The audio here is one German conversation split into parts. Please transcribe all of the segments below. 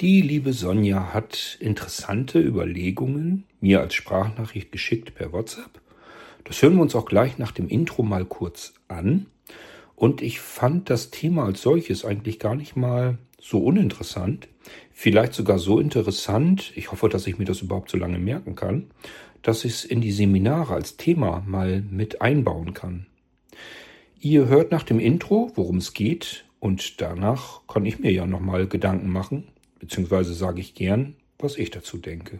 Die liebe Sonja hat interessante Überlegungen mir als Sprachnachricht geschickt per WhatsApp. Das hören wir uns auch gleich nach dem Intro mal kurz an. Und ich fand das Thema als solches eigentlich gar nicht mal so uninteressant. Vielleicht sogar so interessant, ich hoffe, dass ich mir das überhaupt so lange merken kann, dass ich es in die Seminare als Thema mal mit einbauen kann. Ihr hört nach dem Intro, worum es geht, und danach kann ich mir ja nochmal Gedanken machen, beziehungsweise sage ich gern, was ich dazu denke.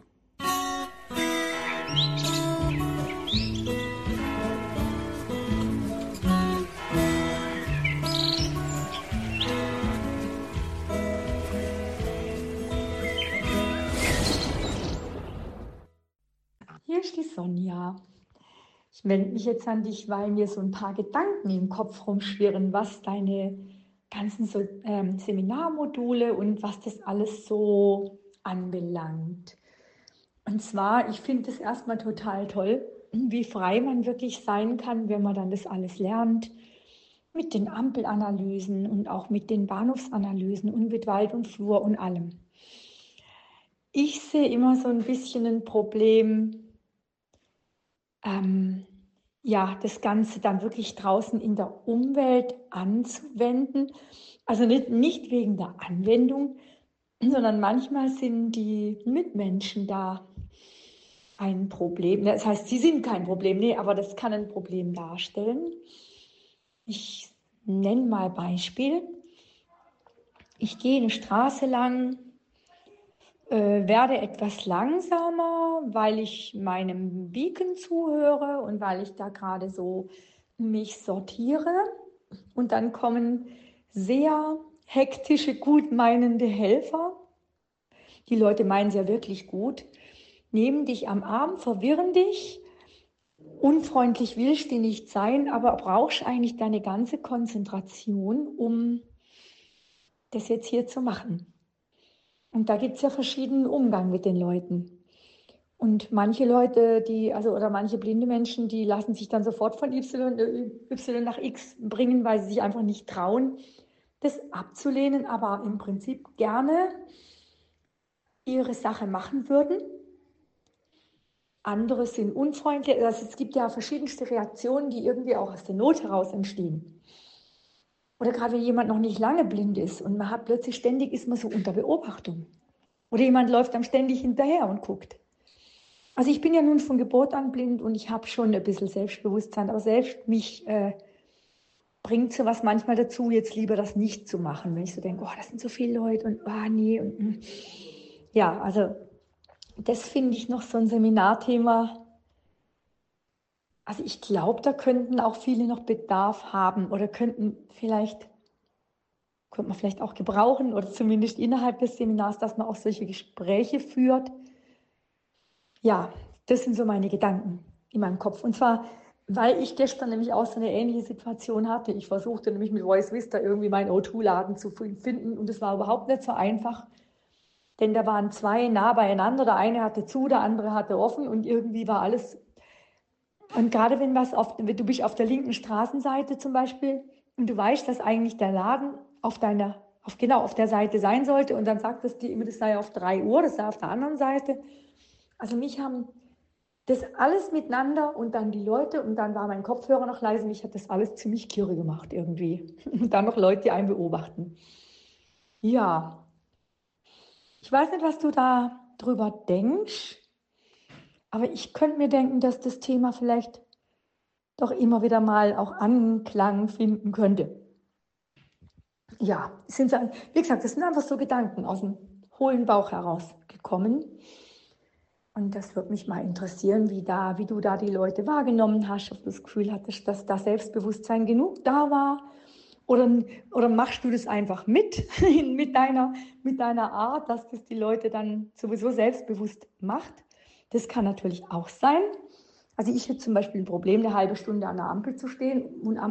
Hier ist die Sonja. Ich melde mich jetzt an dich, weil mir so ein paar Gedanken im Kopf rumschwirren, was deine ganzen Seminarmodule und was das alles so anbelangt. Und zwar, ich finde es erstmal total toll, wie frei man wirklich sein kann, wenn man dann das alles lernt, mit den Ampelanalysen und auch mit den Bahnhofsanalysen und mit Wald und Flur und allem. Ich sehe immer so ein bisschen ein Problem, das Ganze dann wirklich draußen in der Umwelt anzuwenden. Also nicht wegen der Anwendung, sondern manchmal sind die Mitmenschen da ein Problem. Das heißt, sie sind kein Problem, nee, aber das kann ein Problem darstellen. Ich nenne mal Beispiel. Ich gehe eine Straße lang, werde etwas langsamer, weil ich meinem Beacon zuhöre und weil ich da gerade so mich sortiere. Und dann kommen sehr hektische, gutmeinende Helfer. Die Leute meinen es ja wirklich gut. Nehmen dich am Arm, verwirren dich. Unfreundlich willst du nicht sein, aber brauchst eigentlich deine ganze Konzentration, um das jetzt hier zu machen. Und da gibt es ja verschiedenen Umgang mit den Leuten. Und manche Leute, oder manche blinde Menschen, die lassen sich dann sofort von Y nach X bringen, weil sie sich einfach nicht trauen, das abzulehnen, aber im Prinzip gerne ihre Sache machen würden. Andere sind unfreundlich. Also es gibt ja verschiedenste Reaktionen, die irgendwie auch aus der Not heraus entstehen. Oder gerade wenn jemand noch nicht lange blind ist und man hat plötzlich ständig, ist man so unter Beobachtung. Oder jemand läuft einem ständig hinterher und guckt. Also ich bin ja nun von Geburt an blind und ich habe schon ein bisschen Selbstbewusstsein, aber selbst mich bringt sowas manchmal dazu, jetzt lieber das nicht zu machen, wenn ich so denke, oh, das sind so viele Leute und nee. Ja, also das finde ich noch so ein Seminarthema. Also ich glaube, da könnten auch viele noch Bedarf haben oder könnte man vielleicht auch gebrauchen oder zumindest innerhalb des Seminars, dass man auch solche Gespräche führt. Ja, das sind so meine Gedanken in meinem Kopf. Und zwar, weil ich gestern nämlich auch so eine ähnliche Situation hatte. Ich versuchte nämlich mit Voice Vista irgendwie meinen O2-Laden zu finden und es war überhaupt nicht so einfach, denn da waren zwei nah beieinander. Der eine hatte zu, der andere hatte offen und irgendwie war alles. Und gerade wenn du bist auf der linken Straßenseite zum Beispiel und du weißt, dass eigentlich der Laden auf der Seite sein sollte und dann sagt es dir immer, das sei auf 3 Uhr, das sei auf der anderen Seite. Also mich haben das alles miteinander und dann die Leute und dann war mein Kopfhörer noch leise. Mich hat das alles ziemlich kirre gemacht irgendwie. Und dann noch Leute, die einen beobachten. Ja, ich weiß nicht, was du da drüber denkst, aber ich könnte mir denken, dass das Thema vielleicht doch immer wieder mal auch Anklang finden könnte. Ja, wie gesagt, das sind einfach so Gedanken aus dem hohlen Bauch herausgekommen. Und das würde mich mal interessieren, wie du da die Leute wahrgenommen hast, ob du das Gefühl hattest, dass da Selbstbewusstsein genug da war. Oder machst du das einfach mit deiner Art, dass das die Leute dann sowieso selbstbewusst macht. Das kann natürlich auch sein. Also ich hätte zum Beispiel ein Problem, eine halbe Stunde an der Ampel zu stehen.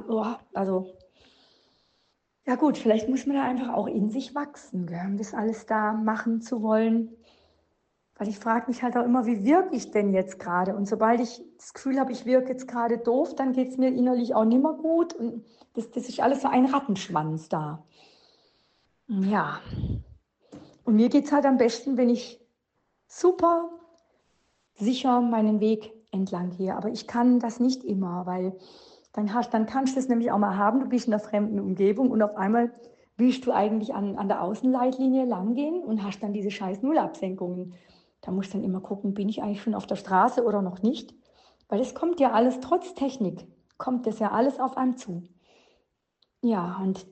Ja gut, vielleicht muss man da einfach auch in sich wachsen, gell, um das alles da machen zu wollen. Weil ich frage mich halt auch immer, wie wirke ich denn jetzt gerade? Und sobald ich das Gefühl habe, ich wirke jetzt gerade doof, dann geht es mir innerlich auch nicht mehr gut. Und das ist alles so ein Rattenschwanz da. Ja. Und Und mir geht es halt am besten, wenn ich super sicher meinen Weg entlang gehe. Aber ich kann das nicht immer, weil dann kannst du es nämlich auch mal haben, du bist in einer fremden Umgebung und auf einmal willst du eigentlich an der Außenleitlinie langgehen und hast dann diese scheiß Nullabsenkungen. Da musst du dann immer gucken, bin ich eigentlich schon auf der Straße oder noch nicht? Weil es kommt ja alles, trotz Technik, kommt das ja alles auf einen zu. Ja, und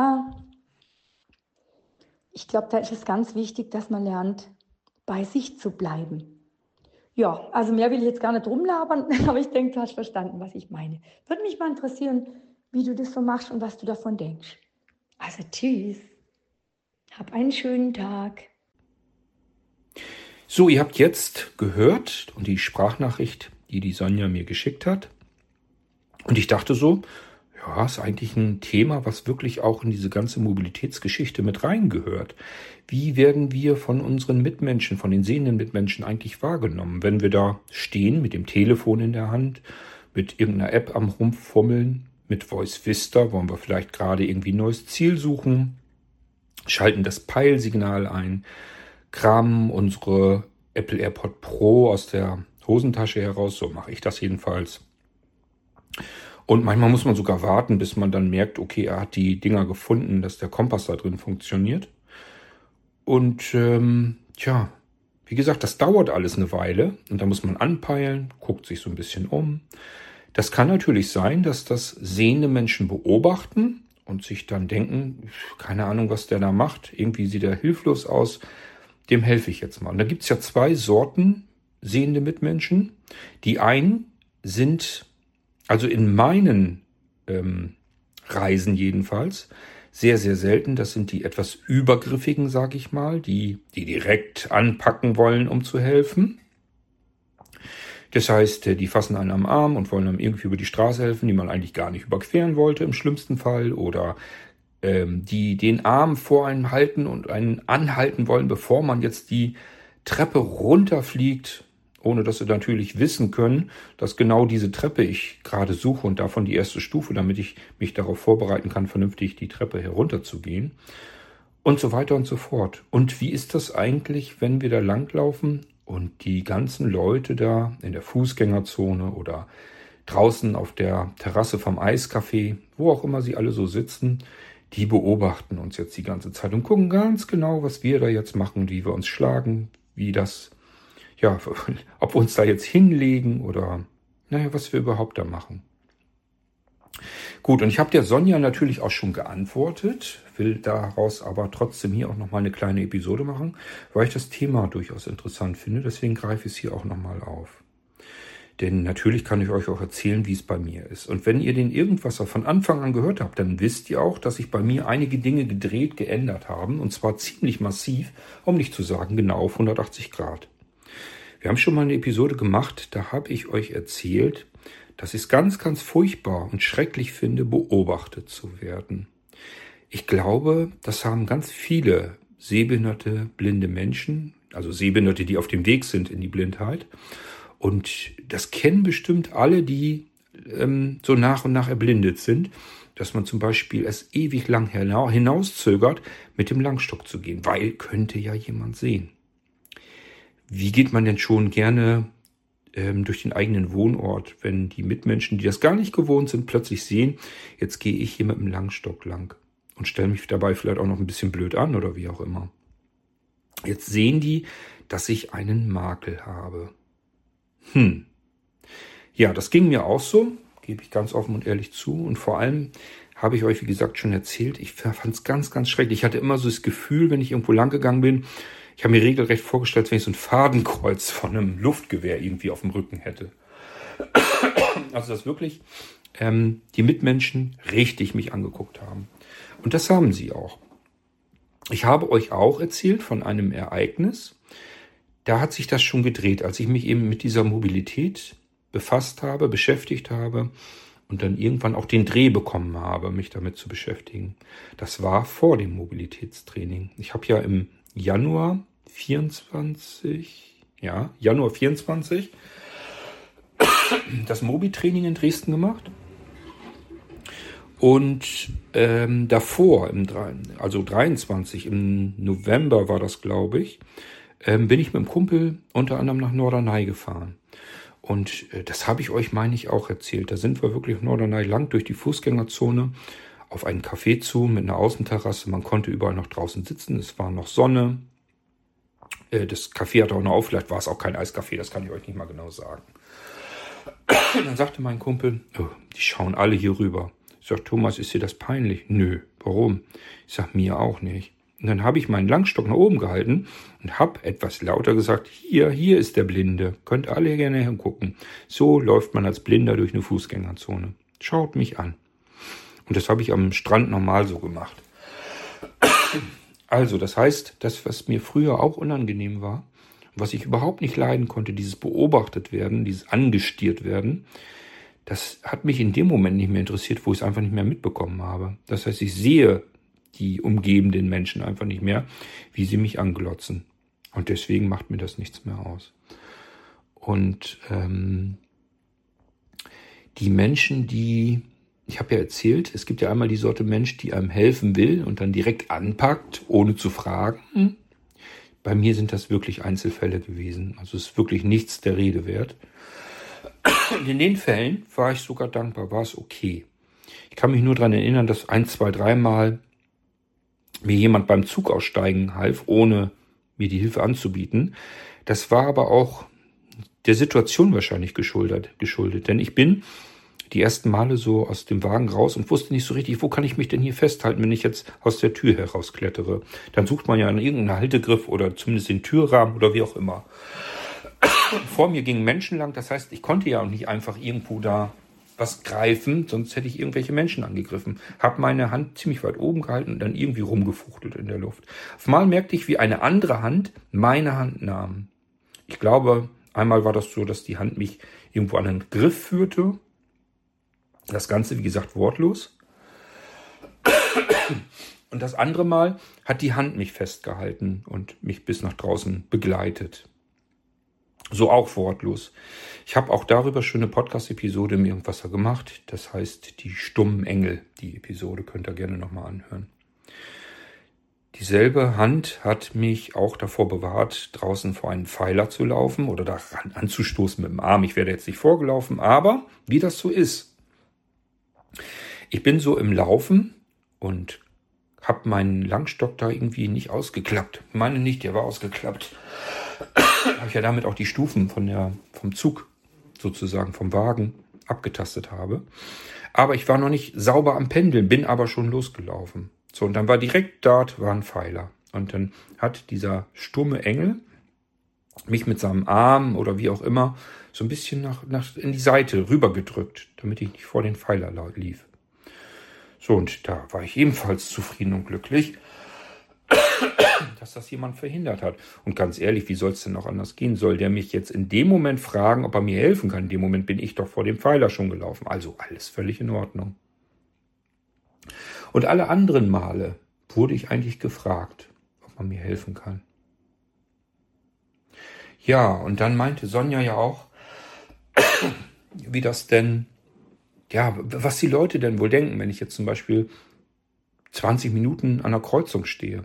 ich glaube, da ist es ganz wichtig, dass man lernt, bei sich zu bleiben. Ja, also mehr will ich jetzt gar nicht rumlabern, aber ich denke, du hast verstanden, was ich meine. Würde mich mal interessieren, wie du das so machst und was du davon denkst. Also tschüss, hab einen schönen Tag. So, ihr habt jetzt gehört und die Sprachnachricht, die Sonja mir geschickt hat. Und ich dachte so, ja, ist eigentlich ein Thema, was wirklich auch in diese ganze Mobilitätsgeschichte mit reingehört. Wie werden wir von unseren Mitmenschen, von den sehenden Mitmenschen eigentlich wahrgenommen, wenn wir da stehen mit dem Telefon in der Hand, mit irgendeiner App am Rumfummeln, mit Voice Vista, wollen wir vielleicht gerade irgendwie ein neues Ziel suchen, schalten das Peilsignal ein, kramen unsere Apple AirPod Pro aus der Hosentasche heraus, so mache ich das jedenfalls. Und manchmal muss man sogar warten, bis man dann merkt, okay, er hat die Dinger gefunden, dass der Kompass da drin funktioniert. Und wie gesagt, das dauert alles eine Weile und da muss man anpeilen, guckt sich so ein bisschen um. Das kann natürlich sein, dass das sehende Menschen beobachten und sich dann denken, keine Ahnung, was der da macht, irgendwie sieht er hilflos aus, dem helfe ich jetzt mal. Und da gibt es ja 2 Sorten sehende Mitmenschen. Die einen sind, also in meinen Reisen jedenfalls, sehr, sehr selten. Das sind die etwas übergriffigen, sag ich mal, die direkt anpacken wollen, um zu helfen. Das heißt, die fassen einen am Arm und wollen einem irgendwie über die Straße helfen, die man eigentlich gar nicht überqueren wollte im schlimmsten Fall. Oder die den Arm vor einem halten und einen anhalten wollen, bevor man jetzt die Treppe runterfliegt, ohne dass sie natürlich wissen können, dass genau diese Treppe ich gerade suche und davon die erste Stufe, damit ich mich darauf vorbereiten kann, vernünftig die Treppe herunterzugehen und so weiter und so fort. Und wie ist das eigentlich, wenn wir da langlaufen und die ganzen Leute da in der Fußgängerzone oder draußen auf der Terrasse vom Eiscafé, wo auch immer sie alle so sitzen, die beobachten uns jetzt die ganze Zeit und gucken ganz genau, was wir da jetzt machen, wie wir uns schlagen, wie das, ja, ob wir uns da jetzt hinlegen oder, was wir überhaupt da machen. Gut, und ich habe der Sonja natürlich auch schon geantwortet, will daraus aber trotzdem hier auch nochmal eine kleine Episode machen, weil ich das Thema durchaus interessant finde, deswegen greife ich es hier auch nochmal auf. Denn natürlich kann ich euch auch erzählen, wie es bei mir ist. Und wenn ihr den Irgendwasser von Anfang an gehört habt, dann wisst ihr auch, dass sich bei mir einige Dinge geändert haben. Und zwar ziemlich massiv, um nicht zu sagen genau auf 180 Grad. Wir haben schon mal eine Episode gemacht, da habe ich euch erzählt, dass ich es ganz, ganz furchtbar und schrecklich finde, beobachtet zu werden. Ich glaube, das haben ganz viele sehbehinderte, blinde Menschen, also Sehbehinderte, die auf dem Weg sind in die Blindheit. Und das kennen bestimmt alle, die so nach und nach erblindet sind, dass man zum Beispiel es ewig lang hinauszögert, mit dem Langstock zu gehen, weil könnte ja jemand sehen. Wie geht man denn schon gerne durch den eigenen Wohnort, wenn die Mitmenschen, die das gar nicht gewohnt sind, plötzlich sehen, jetzt gehe ich hier mit dem Langstock lang und stelle mich dabei vielleicht auch noch ein bisschen blöd an oder wie auch immer. Jetzt sehen die, dass ich einen Makel habe. Ja, das ging mir auch so, gebe ich ganz offen und ehrlich zu. Und vor allem habe ich euch, wie gesagt, schon erzählt, ich fand es ganz, ganz schrecklich. Ich hatte immer so das Gefühl, wenn ich irgendwo lang gegangen bin, ich habe mir regelrecht vorgestellt, wenn ich so ein Fadenkreuz von einem Luftgewehr irgendwie auf dem Rücken hätte. Also dass wirklich die Mitmenschen richtig mich angeguckt haben. Und das haben sie auch. Ich habe euch auch erzählt von einem Ereignis, da hat sich das schon gedreht, als ich mich eben mit dieser Mobilität befasst habe, beschäftigt habe und dann irgendwann auch den Dreh bekommen habe, mich damit zu beschäftigen. Das war vor dem Mobilitätstraining. Ich habe ja im Januar 24 das Mobi-Training in Dresden gemacht. Und davor, also 23, im November war das, glaube ich, bin ich mit dem Kumpel unter anderem nach Norderney gefahren. Und das habe ich euch, meine ich, auch erzählt. Da sind wir wirklich Norderney lang durch die Fußgängerzone auf einen Café zu mit einer Außenterrasse. Man konnte überall noch draußen sitzen. Es war noch Sonne. Das Café hatte auch noch auf. Vielleicht war es auch kein Eiscafé. Das kann ich euch nicht mal genau sagen. Und dann sagte mein Kumpel, oh, die schauen alle hier rüber. Ich sage, Thomas, ist dir das peinlich? Nö, warum? Ich sage, mir auch nicht. Und dann habe ich meinen Langstock nach oben gehalten und habe etwas lauter gesagt, hier ist der Blinde. Könnt alle gerne hingucken. So läuft man als Blinder durch eine Fußgängerzone. Schaut mich an. Und das habe ich am Strand normal so gemacht. Also, das heißt, das, was mir früher auch unangenehm war, was ich überhaupt nicht leiden konnte, dieses beobachtet werden, dieses angestiert werden, das hat mich in dem Moment nicht mehr interessiert, wo ich es einfach nicht mehr mitbekommen habe. Das heißt, ich sehe die umgebenden Menschen einfach nicht mehr, wie sie mich anglotzen. Und deswegen macht mir das nichts mehr aus. Und die Menschen, ich habe ja erzählt, es gibt ja einmal die Sorte Mensch, die einem helfen will und dann direkt anpackt, ohne zu fragen. Bei mir sind das wirklich Einzelfälle gewesen. Also es ist wirklich nichts der Rede wert. Und in den Fällen war ich sogar dankbar, war es okay. Ich kann mich nur daran erinnern, dass 1, 2, 3 Mal mir jemand beim Zug aussteigen half, ohne mir die Hilfe anzubieten. Das war aber auch der Situation wahrscheinlich geschuldet. Denn ich bin die ersten Male so aus dem Wagen raus und wusste nicht so richtig, wo kann ich mich denn hier festhalten, wenn ich jetzt aus der Tür herausklettere. Dann sucht man ja an irgendeinen Haltegriff oder zumindest den Türrahmen oder wie auch immer. Vor mir gingen Menschen lang, das heißt, ich konnte ja auch nicht einfach irgendwo da was greifen, sonst hätte ich irgendwelche Menschen angegriffen. Habe meine Hand ziemlich weit oben gehalten und dann irgendwie rumgefuchtelt in der Luft. Auf einmal merkte ich, wie eine andere Hand meine Hand nahm. Ich glaube, einmal war das so, dass die Hand mich irgendwo an einen Griff führte. Das Ganze, wie gesagt, wortlos. Und das andere Mal hat die Hand mich festgehalten und mich bis nach draußen begleitet. So auch wortlos. Ich habe auch darüber schon eine Podcast-Episode im Irgendwasser gemacht. Das heißt, die stummen Engel. Die Episode könnt ihr gerne nochmal anhören. Dieselbe Hand hat mich auch davor bewahrt, draußen vor einen Pfeiler zu laufen oder daran anzustoßen mit dem Arm. Ich werde jetzt nicht vorgelaufen, aber wie das so ist. Ich bin so im Laufen und habe meinen Langstock da irgendwie nicht ausgeklappt. Ich meine nicht, der war ausgeklappt. Habe ich ja damit auch die Stufen vom Zug sozusagen, vom Wagen abgetastet habe. Aber ich war noch nicht sauber am Pendeln, bin aber schon losgelaufen. So, und dann war direkt dort war ein Pfeiler. Und dann hat dieser stumme Engel mich mit seinem Arm oder wie auch immer so ein bisschen nach in die Seite rübergedrückt, damit ich nicht vor den Pfeiler lief. So, und da war ich ebenfalls zufrieden und glücklich, dass das jemand verhindert hat. Und ganz ehrlich, wie soll es denn noch anders gehen? Soll der mich jetzt in dem Moment fragen, ob er mir helfen kann? In dem Moment bin ich doch vor dem Pfeiler schon gelaufen. Also alles völlig in Ordnung. Und alle anderen Male wurde ich eigentlich gefragt, ob man mir helfen kann. Ja, und dann meinte Sonja ja auch, wie das denn, ja, was die Leute denn wohl denken, wenn ich jetzt zum Beispiel 20 Minuten an der Kreuzung stehe.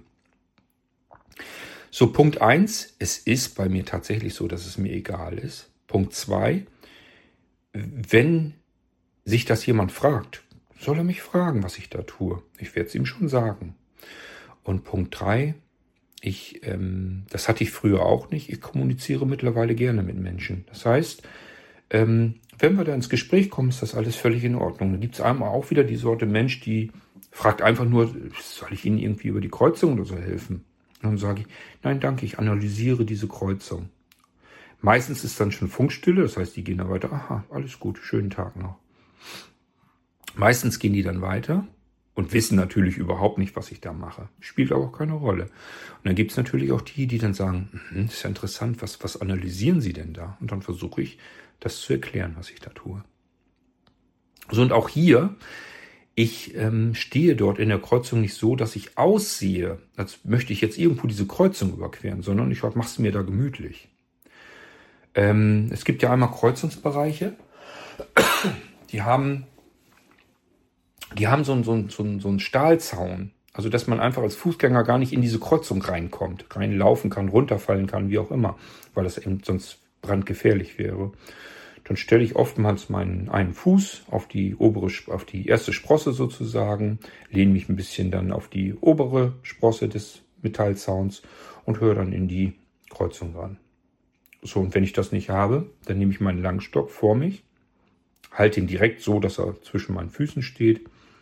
So, Punkt 1, es ist bei mir tatsächlich so, dass es mir egal ist. Punkt 2, wenn sich das jemand fragt, soll er mich fragen, was ich da tue. Ich werde es ihm schon sagen. Und Punkt 3, das hatte ich früher auch nicht, ich kommuniziere mittlerweile gerne mit Menschen. Das heißt, wenn wir da ins Gespräch kommen, ist das alles völlig in Ordnung. Dann gibt es einmal auch wieder die Sorte Mensch, die fragt einfach nur, soll ich Ihnen irgendwie über die Kreuzung oder so helfen? Und dann sage ich, nein, danke, ich analysiere diese Kreuzung. Meistens ist dann schon Funkstille, das heißt, die gehen dann weiter, aha, alles gut, schönen Tag noch. Meistens gehen die dann weiter und wissen natürlich überhaupt nicht, was ich da mache. Spielt aber auch keine Rolle. Und dann gibt es natürlich auch die dann sagen, das ist ja interessant, was analysieren Sie denn da? Und dann versuche ich, das zu erklären, was ich da tue. So, und auch hier, ich stehe dort in der Kreuzung nicht so, dass ich aussehe, als möchte ich jetzt irgendwo diese Kreuzung überqueren, sondern ich mache es mir da gemütlich. Es gibt ja einmal Kreuzungsbereiche, die haben die haben so einen Stahlzaun. Also, dass man einfach als Fußgänger gar nicht in diese Kreuzung reinkommt, reinlaufen kann, runterfallen kann, wie auch immer, weil das eben sonst brandgefährlich wäre. Dann stelle ich oftmals meinen einen Fuß auf die erste Sprosse sozusagen, lehne mich ein bisschen dann auf die obere Sprosse des Metallzauns und höre dann in die Kreuzung ran. So, und wenn ich das nicht habe, dann nehme ich meinen Langstock vor mich, halte ihn direkt so, dass er zwischen meinen Füßen steht,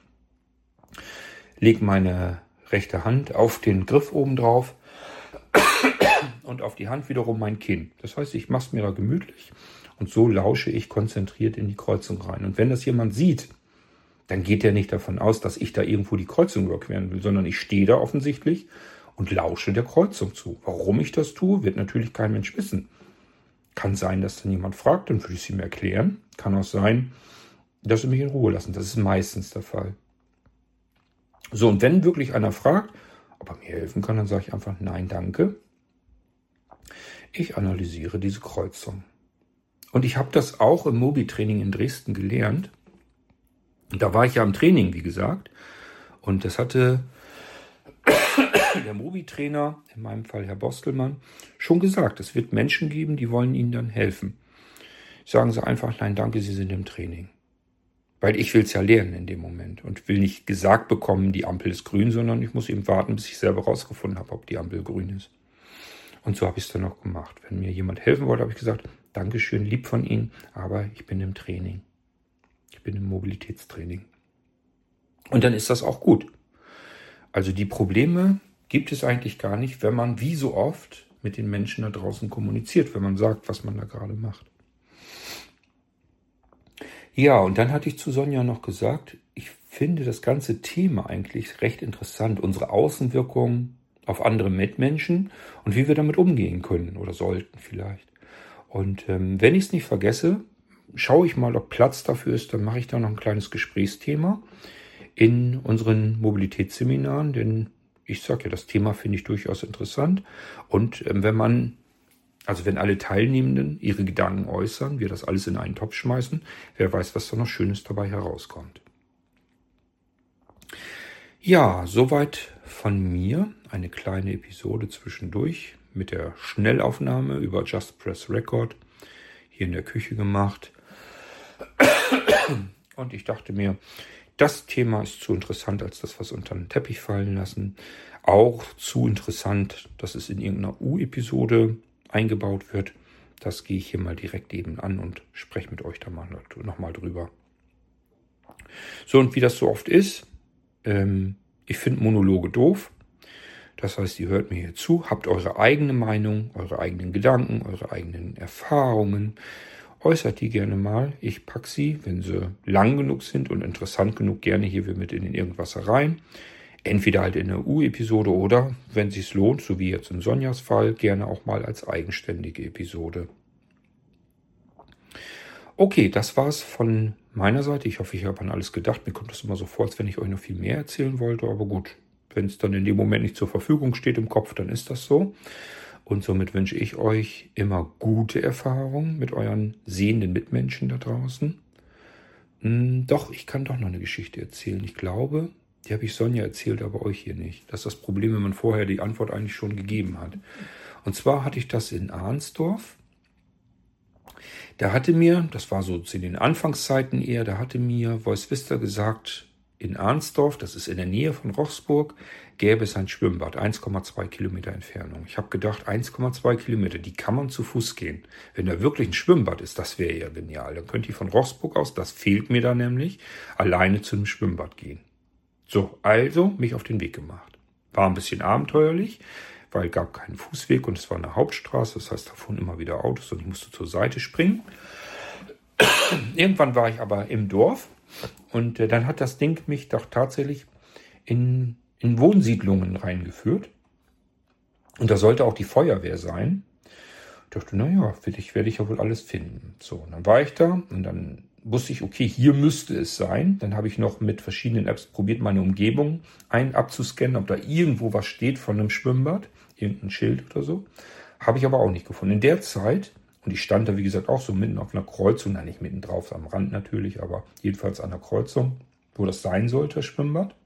lege meine rechte Hand auf den Griff oben drauf und auf die Hand wiederum mein Kinn. Das heißt, ich mache es mir da gemütlich und so lausche ich konzentriert in die Kreuzung rein. Und wenn das jemand sieht, dann geht er nicht davon aus, dass ich da irgendwo die Kreuzung überqueren will, sondern ich stehe da offensichtlich und lausche der Kreuzung zu. Warum ich das tue, wird natürlich kein Mensch wissen. Kann sein, dass dann jemand fragt, dann würde ich es ihm erklären. Kann auch sein, dass sie mich in Ruhe lassen. Das ist meistens der Fall. So, und wenn wirklich einer fragt, ob er mir helfen kann, dann sage ich einfach nein, danke. Ich analysiere diese Kreuzung. Und ich habe das auch im Mobi-Training in Dresden gelernt. Und da war ich ja im Training, wie gesagt. Und das hatte der Mobi-Trainer, in meinem Fall Herr Bostelmann, schon gesagt. Es wird Menschen geben, die wollen Ihnen dann helfen. Sagen Sie einfach, nein, danke, Sie sind im Training. Weil ich will es ja lernen in dem Moment und will nicht gesagt bekommen, die Ampel ist grün, sondern ich muss eben warten, bis ich selber rausgefunden habe, ob die Ampel grün ist. Und so habe ich es dann auch gemacht. Wenn mir jemand helfen wollte, habe ich gesagt, Dankeschön, lieb von Ihnen, aber ich bin im Training. Ich bin im Mobilitätstraining. Und dann ist das auch gut. Also die Probleme gibt es eigentlich gar nicht, wenn man wie so oft mit den Menschen da draußen kommuniziert, wenn man sagt, was man da gerade macht. Ja, und dann hatte ich zu Sonja noch gesagt, ich finde das ganze Thema eigentlich recht interessant, unsere Außenwirkung auf andere Mitmenschen und wie wir damit umgehen können oder sollten vielleicht. Und wenn ich es nicht vergesse, schaue ich mal, ob Platz dafür ist, dann mache ich da noch ein kleines Gesprächsthema in unseren Mobilitätsseminaren, denn ich sage ja, das Thema finde ich durchaus interessant. Und wenn alle Teilnehmenden ihre Gedanken äußern, wir das alles in einen Topf schmeißen, wer weiß, was da noch Schönes dabei herauskommt. Ja, soweit von mir. Eine kleine Episode zwischendurch mit der Schnellaufnahme über Just Press Record hier in der Küche gemacht. Und ich dachte mir, das Thema ist zu interessant, als das was unter den Teppich fallen lassen. Auch zu interessant, dass es in irgendeiner U-Episode eingebaut wird. Das gehe ich hier mal direkt eben an und spreche mit euch da mal nochmal drüber. So, und wie das so oft ist, ich finde Monologe doof. Das heißt, ihr hört mir hier zu, habt eure eigene Meinung, eure eigenen Gedanken, eure eigenen Erfahrungen. Äußert die gerne mal. Ich packe sie, wenn sie lang genug sind und interessant genug, gerne hier mit in den Irgendwasser rein. Entweder halt in der U-Episode oder, wenn es sich lohnt, so wie jetzt in Sonjas Fall, gerne auch mal als eigenständige Episode. Okay, das war's von meiner Seite. Ich hoffe, ich habe an alles gedacht. Mir kommt das immer so vor, als wenn ich euch noch viel mehr erzählen wollte. Aber gut, wenn es dann in dem Moment nicht zur Verfügung steht im Kopf, dann ist das so. Und somit wünsche ich euch immer gute Erfahrungen mit euren sehenden Mitmenschen da draußen. Doch, ich kann doch noch eine Geschichte erzählen. Ich glaube, die habe ich Sonja erzählt, aber euch hier nicht. Das ist das Problem, wenn man vorher die Antwort eigentlich schon gegeben hat. Und zwar hatte ich das in Arnsdorf. Da hatte mir, das war so zu den Anfangszeiten eher, da hatte mir Voice Vista gesagt, in Arnsdorf, das ist in der Nähe von Rochsburg, gäbe es ein Schwimmbad, 1,2 Kilometer Entfernung. Ich habe gedacht, 1,2 Kilometer, die kann man zu Fuß gehen. Wenn da wirklich ein Schwimmbad ist, das wäre ja genial. Dann könnt ihr von Rochsburg aus, das fehlt mir da nämlich, alleine zu einem Schwimmbad gehen. So, also mich auf den Weg gemacht. War ein bisschen abenteuerlich, weil es gab keinen Fußweg und es war eine Hauptstraße. Das heißt, da fuhren immer wieder Autos und ich musste zur Seite springen. Irgendwann war ich aber im Dorf und dann hat das Ding mich doch tatsächlich in Wohnsiedlungen reingeführt. Und da sollte auch die Feuerwehr sein. Ich dachte, naja, werde ich ja wohl alles finden. So, und dann war ich da und dann wusste ich, okay, hier müsste es sein. Dann habe ich noch mit verschiedenen Apps probiert, meine Umgebung abzuscannen, ob da irgendwo was steht von einem Schwimmbad, irgendein Schild oder so. Habe ich aber auch nicht gefunden. In der Zeit, und ich stand da, wie gesagt, auch so mitten auf einer Kreuzung, nein, nicht mitten drauf, am Rand natürlich, aber jedenfalls an der Kreuzung. wo das sein sollte, das Schwimmbad.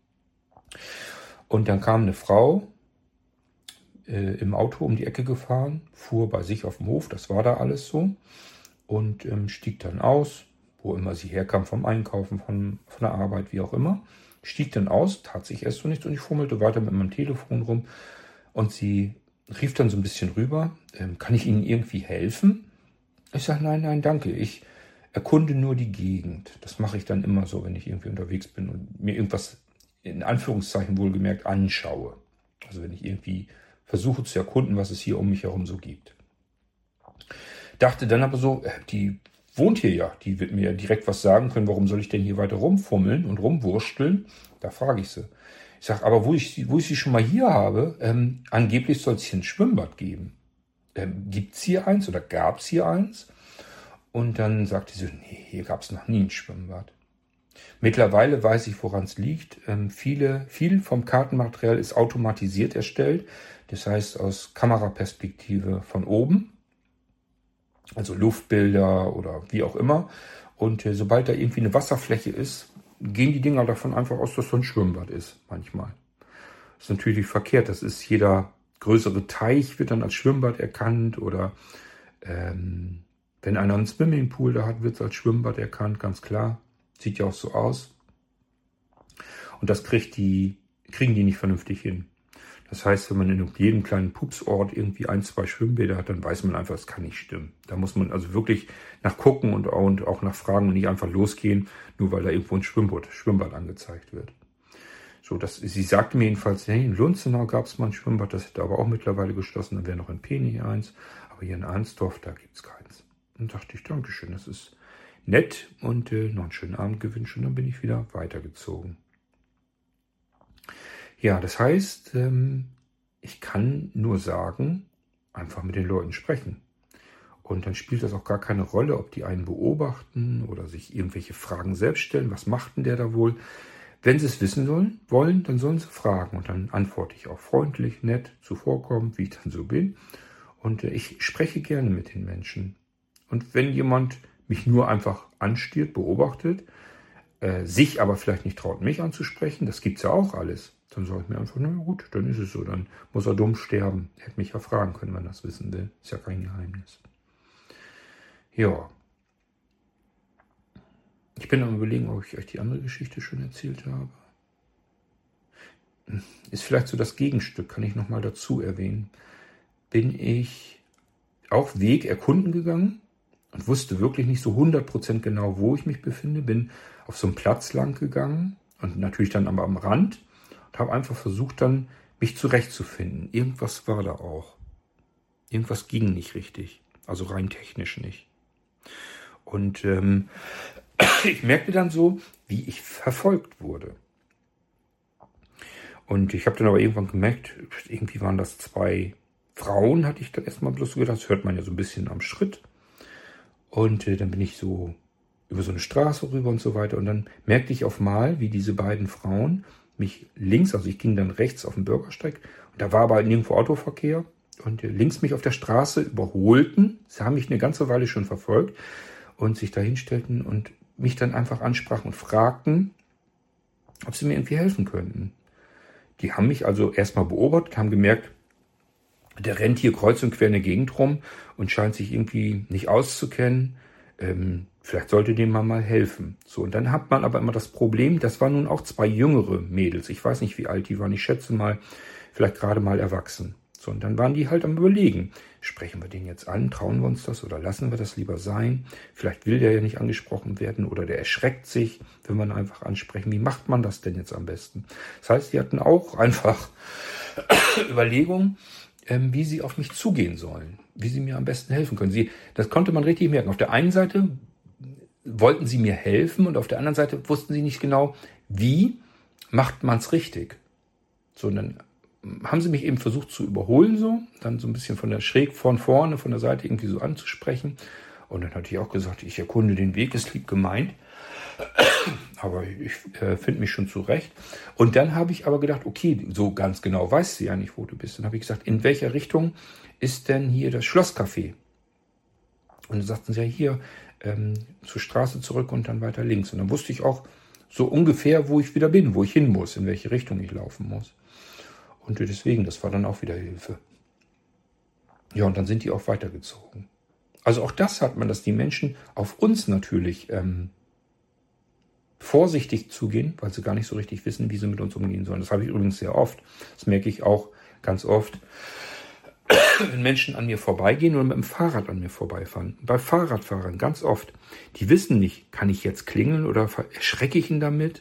Und dann kam eine Frau im Auto um die Ecke gefahren, fuhr bei sich auf dem Hof, das war da alles so, und stieg dann aus, wo immer sie herkam, vom Einkaufen, von der Arbeit, wie auch immer, stieg dann aus, tat sich erst so nichts und ich fummelte weiter mit meinem Telefon rum und sie rief dann so ein bisschen rüber, kann ich Ihnen irgendwie helfen? Ich sage, nein, danke, ich erkunde nur die Gegend. Das mache ich dann immer so, wenn ich irgendwie unterwegs bin und mir irgendwas, in Anführungszeichen wohlgemerkt, anschaue. Also wenn ich irgendwie versuche zu erkunden, was es hier um mich herum so gibt. Dachte dann aber so, die wohnt hier ja, die wird mir ja direkt was sagen können, warum soll ich denn hier weiter rumfummeln und rumwursteln? Da frage ich sie. Ich sage, aber wo ich sie schon mal hier habe, angeblich soll es hier ein Schwimmbad geben. Gibt es hier eins oder gab es hier eins? Und dann sagte sie, nee, hier gab es noch nie ein Schwimmbad. Mittlerweile weiß ich, woran es liegt. Viel vom Kartenmaterial ist automatisiert erstellt. Das heißt aus Kameraperspektive von oben. Also Luftbilder oder wie auch immer. Und sobald da irgendwie eine Wasserfläche ist, gehen die Dinger davon einfach aus, dass so ein Schwimmbad ist manchmal. Das ist natürlich verkehrt. Das ist jeder größere Teich wird dann als Schwimmbad erkannt oder wenn einer einen Swimmingpool da hat, wird es als Schwimmbad erkannt, ganz klar. Sieht ja auch so aus. Und das kriegen die nicht vernünftig hin. Das heißt, wenn man in jedem kleinen Pupsort irgendwie 1, 2 Schwimmbäder hat, dann weiß man einfach, das kann nicht stimmen. Da muss man also wirklich nachgucken und auch nachfragen und nicht einfach losgehen, nur weil da irgendwo ein Schwimmbad angezeigt wird. So, sie sagte mir jedenfalls, hey, in Lunzenau gab es mal ein Schwimmbad, das hätte aber auch mittlerweile geschlossen, dann wäre noch in Peni eins, aber hier in Arnsdorf, da gibt es keins. Und dachte ich, Dankeschön, das ist nett und noch einen schönen Abend gewünscht und dann bin ich wieder weitergezogen. Ja, das heißt, ich kann nur sagen, einfach mit den Leuten sprechen. Und dann spielt das auch gar keine Rolle, ob die einen beobachten oder sich irgendwelche Fragen selbst stellen. Was macht denn der da wohl? Wenn sie es wissen wollen, dann sollen sie fragen. Und dann antworte ich auch freundlich, nett, zuvorkommend, wie ich dann so bin. Und ich spreche gerne mit den Menschen. Und wenn jemand mich nur einfach anstiert, beobachtet, sich aber vielleicht nicht traut, mich anzusprechen, das gibt's ja auch alles. Dann sage ich mir einfach, na gut, dann ist es so, dann muss er dumm sterben. Er hätte mich ja fragen können, wenn er das wissen will. Ist ja kein Geheimnis. Ja. Ich bin am Überlegen, ob ich euch die andere Geschichte schon erzählt habe. Ist vielleicht so das Gegenstück, kann ich nochmal dazu erwähnen. Bin ich auch Weg erkunden gegangen und wusste wirklich nicht so 100% genau, wo ich mich befinde. Bin auf so einen Platz lang gegangen und natürlich dann aber am Rand und habe einfach versucht dann, mich zurechtzufinden. Irgendwas war da auch. Irgendwas ging nicht richtig. Also rein technisch nicht. Und ich merkte dann so, wie ich verfolgt wurde. Und ich habe dann aber irgendwann gemerkt, irgendwie waren das 2 Frauen, hatte ich dann erstmal bloß so gedacht. Das hört man ja so ein bisschen am Schritt. Und dann bin ich so über so eine Straße rüber und so weiter. Und dann merkte ich auf mal, wie diese beiden Frauen mich links, also ich ging dann rechts auf den Bürgersteig. Und da war aber nirgendwo Autoverkehr. Und links mich auf der Straße überholten. Sie haben mich eine ganze Weile schon verfolgt. Und sich da hinstellten und mich dann einfach ansprachen und fragten, ob sie mir irgendwie helfen könnten. Die haben mich also erstmal beobachtet, haben gemerkt, der rennt hier kreuz und quer in der Gegend rum und scheint sich irgendwie nicht auszukennen. Vielleicht sollte dem mal helfen. So, und dann hat man aber immer das Problem, das waren nun auch 2 jüngere Mädels. Ich weiß nicht, wie alt die waren. Ich schätze mal, vielleicht gerade mal erwachsen. So, und dann waren die halt am Überlegen. Sprechen wir den jetzt an? Trauen wir uns das oder lassen wir das lieber sein? Vielleicht will der ja nicht angesprochen werden oder der erschreckt sich, wenn wir ihn einfach ansprechen. Wie macht man das denn jetzt am besten? Das heißt, die hatten auch einfach Überlegungen, wie sie auf mich zugehen sollen, wie sie mir am besten helfen können. Das konnte man richtig merken. Auf der einen Seite wollten sie mir helfen und auf der anderen Seite wussten sie nicht genau, wie macht man es richtig. So, und dann haben sie mich eben versucht zu überholen, so, dann so ein bisschen von der schräg von vorne, von der Seite irgendwie so anzusprechen. Und dann hatte ich auch gesagt, ich erkunde den Weg, ist lieb gemeint. Aber ich finde mich schon zurecht. Und dann habe ich aber gedacht, okay, so ganz genau weiß sie ja nicht, wo du bist. Dann habe ich gesagt, in welcher Richtung ist denn hier das Schlosscafé? Und dann sagten sie ja hier zur Straße zurück und dann weiter links. Und dann wusste ich auch, so ungefähr, wo ich wieder bin, wo ich hin muss, in welche Richtung ich laufen muss. Und deswegen, das war dann auch wieder Hilfe. Ja, und dann sind die auch weitergezogen. Also auch das hat man, dass die Menschen auf uns natürlich vorsichtig zugehen, weil sie gar nicht so richtig wissen, wie sie mit uns umgehen sollen. Das habe ich übrigens sehr oft. Das merke ich auch ganz oft, wenn Menschen an mir vorbeigehen oder mit dem Fahrrad an mir vorbeifahren. Bei Fahrradfahrern ganz oft. Die wissen nicht, kann ich jetzt klingeln oder erschrecke ich ihn damit?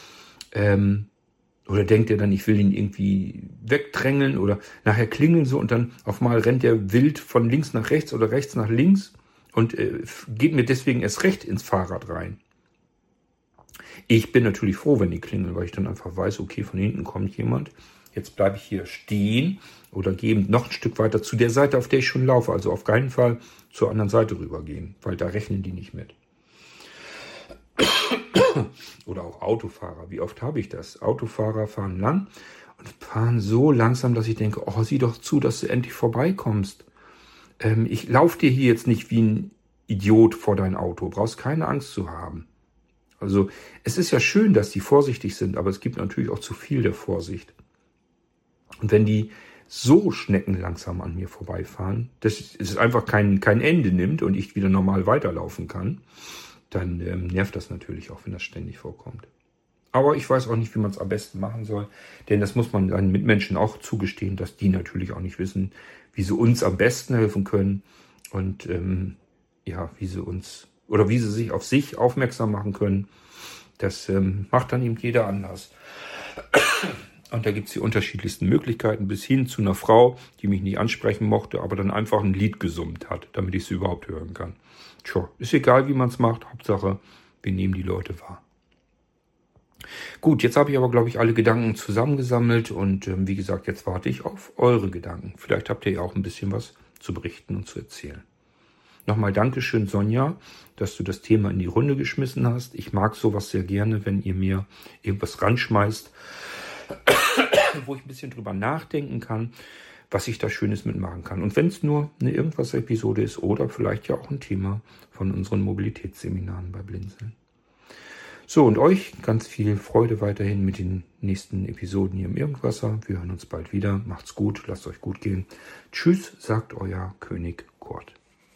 Oder denkt er dann, ich will ihn irgendwie wegdrängeln oder nachher klingeln so und dann auf einmal rennt er wild von links nach rechts oder rechts nach links und geht mir deswegen erst recht ins Fahrrad rein. Ich bin natürlich froh, wenn die klingeln, weil ich dann einfach weiß, okay, von hinten kommt jemand. Jetzt bleibe ich hier stehen oder gehe noch ein Stück weiter zu der Seite, auf der ich schon laufe. Also auf keinen Fall zur anderen Seite rübergehen, weil da rechnen die nicht mit. Oder auch Autofahrer. Wie oft habe ich das? Autofahrer fahren lang und fahren so langsam, dass ich denke, oh, sieh doch zu, dass du endlich vorbeikommst. Ich laufe dir hier jetzt nicht wie ein Idiot vor dein Auto. Brauchst keine Angst zu haben. Also es ist ja schön, dass die vorsichtig sind, aber es gibt natürlich auch zu viel der Vorsicht. Und wenn die so schneckenlangsam an mir vorbeifahren, dass es einfach kein Ende nimmt und ich wieder normal weiterlaufen kann, dann nervt das natürlich auch, wenn das ständig vorkommt. Aber ich weiß auch nicht, wie man es am besten machen soll, denn das muss man seinen Mitmenschen auch zugestehen, dass die natürlich auch nicht wissen, wie sie uns am besten helfen können und wie sie uns oder wie sie sich auf sich aufmerksam machen können. Das macht dann eben jeder anders. Und da gibt es die unterschiedlichsten Möglichkeiten, bis hin zu einer Frau, die mich nicht ansprechen mochte, aber dann einfach ein Lied gesummt hat, damit ich sie überhaupt hören kann. Tja, ist egal, wie man es macht. Hauptsache, wir nehmen die Leute wahr. Gut, jetzt habe ich aber, glaube ich, alle Gedanken zusammengesammelt und wie gesagt, jetzt warte ich auf eure Gedanken. Vielleicht habt ihr ja auch ein bisschen was zu berichten und zu erzählen. Nochmal Dankeschön, Sonja, dass du das Thema in die Runde geschmissen hast. Ich mag sowas sehr gerne, wenn ihr mir irgendwas ranschmeißt, wo ich ein bisschen drüber nachdenken kann, was ich da Schönes mitmachen kann. Und wenn es nur eine Irgendwas-Episode ist oder vielleicht ja auch ein Thema von unseren Mobilitätsseminaren bei Blinzeln. So, und euch ganz viel Freude weiterhin mit den nächsten Episoden hier im Irgendwasser. Wir hören uns bald wieder. Macht's gut, lasst euch gut gehen. Tschüss, sagt euer König Kurt.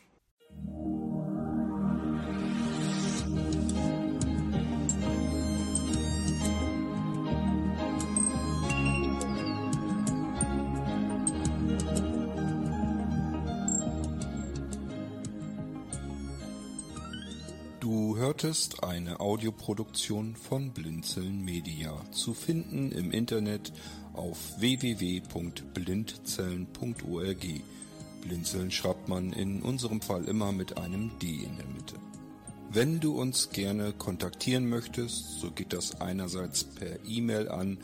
Du hörtest eine Audioproduktion von Blinzeln Media, zu finden im Internet auf www.blindzellen.org. Blinzeln schreibt man in unserem Fall immer mit einem D in der Mitte. Wenn du uns gerne kontaktieren möchtest, so geht das einerseits per E-Mail an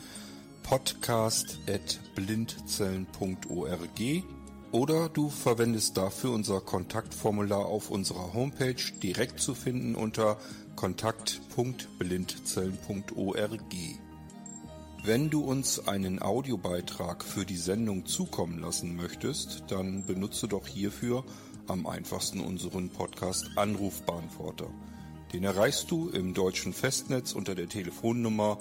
podcast@blindzellen.org oder du verwendest dafür unser Kontaktformular auf unserer Homepage, direkt zu finden unter kontakt.blindzellen.org. Wenn du uns einen Audiobeitrag für die Sendung zukommen lassen möchtest, dann benutze doch hierfür am einfachsten unseren Podcast Anrufbeantworter. Den erreichst du im deutschen Festnetz unter der Telefonnummer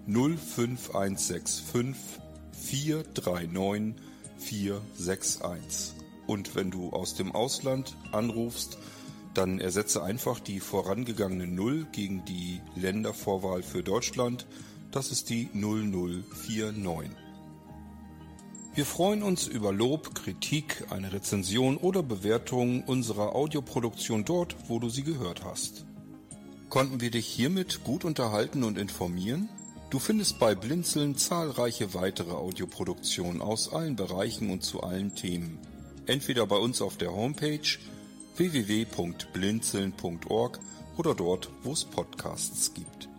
05165 439 461. Und wenn du aus dem Ausland anrufst, dann ersetze einfach die vorangegangene 0 gegen die Ländervorwahl für Deutschland. Das ist die 0049. Wir freuen uns über Lob, Kritik, eine Rezension oder Bewertung unserer Audioproduktion dort, wo du sie gehört hast. Konnten wir dich hiermit gut unterhalten und informieren? Du findest bei Blinzeln zahlreiche weitere Audioproduktionen aus allen Bereichen und zu allen Themen. Entweder bei uns auf der Homepage www.blinzeln.org oder dort, wo es Podcasts gibt.